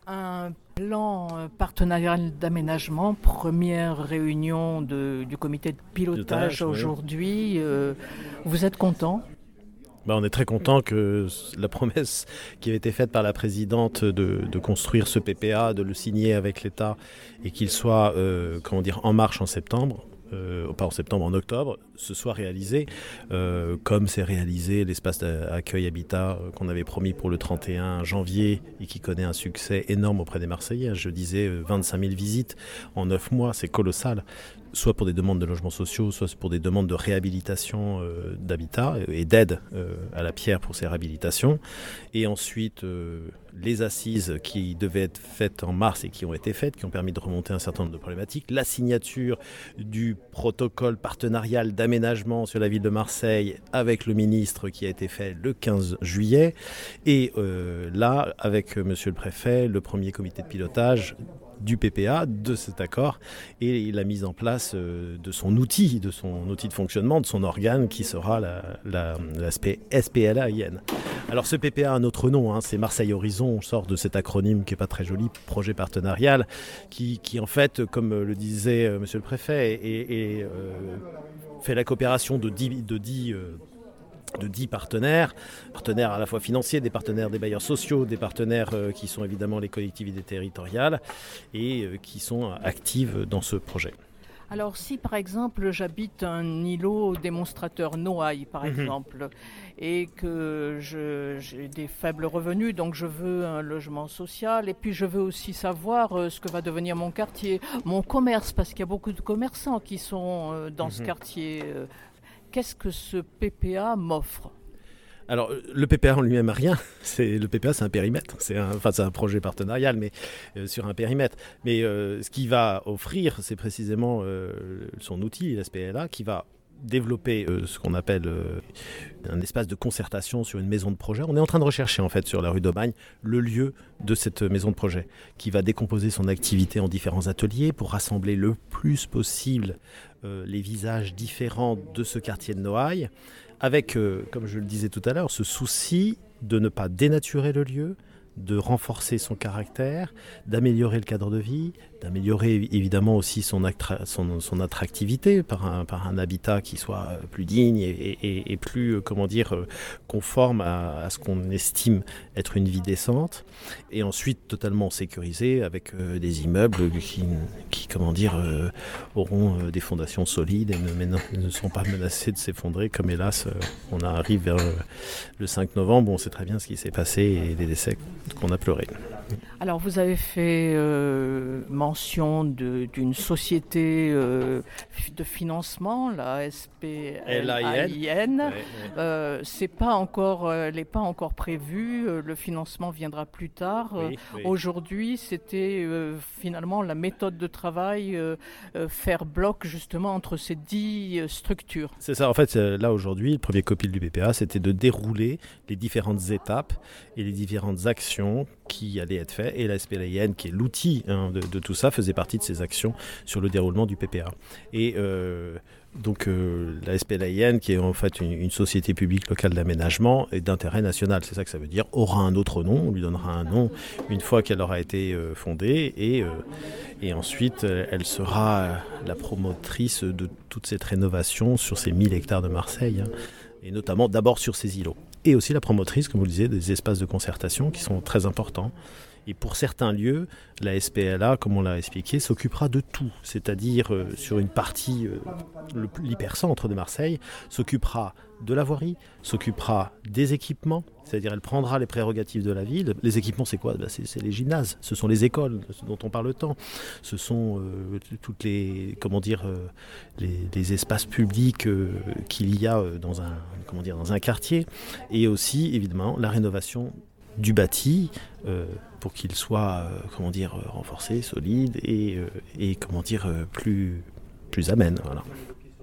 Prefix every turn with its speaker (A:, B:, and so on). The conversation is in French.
A: Un plan partenarial d'aménagement, première réunion du comité de pilotage aujourd'hui. Vous êtes content ?
B: On est très content que la promesse qui avait été faite par la présidente de construire ce PPA, de le signer avec l'État et qu'il soit en marche en septembre, pas en septembre, en octobre, se soit réalisé, comme c'est réalisé l'espace d'accueil habitat qu'on avait promis pour le 31 janvier et qui connaît un succès énorme auprès des Marseillais. Je disais 25 000 visites en 9 mois, c'est colossal, soit pour des demandes de logements sociaux, soit pour des demandes de réhabilitation d'habitat et d'aide à la pierre pour ces réhabilitations. Et ensuite, les assises qui devaient être faites en mars et qui ont été faites, qui ont permis de remonter un certain nombre de problématiques. La signature du protocole partenarial d'aménagement sur la ville de Marseille avec le ministre qui a été fait le 15 juillet. Et là, avec monsieur le préfet, le premier comité de pilotage du PPA, de cet accord, et la mise en place de son outil de fonctionnement, de son organe qui sera l'aspect SPLAIN. Alors ce PPA a un autre nom, c'est Marseille Horizon, on sort de cet acronyme qui n'est pas très joli, projet partenarial, qui en fait, comme le disait monsieur le préfet, fait la coopération de 10 partenaires à la fois financiers, des partenaires des bailleurs sociaux, des partenaires qui sont évidemment les collectivités territoriales et qui sont actives dans ce projet.
A: Alors si par exemple j'habite un îlot démonstrateur Noailles par exemple et que j'ai des faibles revenus, donc je veux un logement social et puis je veux aussi savoir ce que va devenir mon quartier, mon commerce, parce qu'il y a beaucoup de commerçants qui sont dans ce quartier. Qu'est-ce que ce PPA m'offre ?
B: Alors, le PPA en lui-même a rien. Le PPA, c'est un périmètre. C'est un projet partenarial, mais sur un périmètre. Mais ce qu'il va offrir, c'est précisément son outil, l'SPLA, qui va développer ce qu'on appelle un espace de concertation sur une maison de projet. On est en train de rechercher en fait sur la rue d'Aubagne le lieu de cette maison de projet qui va décomposer son activité en différents ateliers pour rassembler le plus possible les visages différents de ce quartier de Noailles avec, comme je le disais tout à l'heure, ce souci de ne pas dénaturer le lieu, de renforcer son caractère, d'améliorer le cadre de vie, d'améliorer évidemment aussi son attractivité par un habitat qui soit plus digne et plus conforme à ce qu'on estime être une vie décente, et ensuite totalement sécurisé avec des immeubles qui auront des fondations solides et ne sont pas menacés de s'effondrer comme hélas on arrive vers le 5 novembre, on sait très bien ce qui s'est passé et les décès qu'on a pleurés.
A: Alors vous avez fait mention d'une société de financement, la SPLAIN. C'est pas encore, elle n'est pas encore prévue. Le financement viendra plus tard. Oui. Aujourd'hui, c'était finalement la méthode de travail, faire bloc justement entre ces 10 structures.
B: C'est ça. En fait, là aujourd'hui, le premier copil du PPA, c'était de dérouler les différentes étapes et les différentes actions qui allaient être faites. Et la SPLAIN, qui est l'outil de tout ça, faisait partie de ces actions sur le déroulement du PPA. Et donc la SPLAIN, qui est en fait une société publique locale d'aménagement et d'intérêt national, c'est ça que ça veut dire, aura un autre nom, on lui donnera un nom une fois qu'elle aura été fondée et ensuite elle sera la promotrice de toute cette rénovation sur ces 1000 hectares de Marseille, et notamment d'abord sur ces îlots. Et aussi la promotrice, comme vous le disiez, des espaces de concertation qui sont très importants. Et pour certains lieux, la SPLA, comme on l'a expliqué, s'occupera de tout. C'est-à-dire, sur une partie, l'hypercentre de Marseille, s'occupera de la voirie, s'occupera des équipements. C'est-à-dire, elle prendra les prérogatives de la ville. Les équipements, c'est quoi ? C'est les gymnases, ce sont les écoles dont on parle tant. Ce sont toutes les espaces publics qu'il y a dans un quartier. Et aussi, évidemment, la rénovation du bâti pour qu'il soit renforcé, solide et plus amène. Voilà.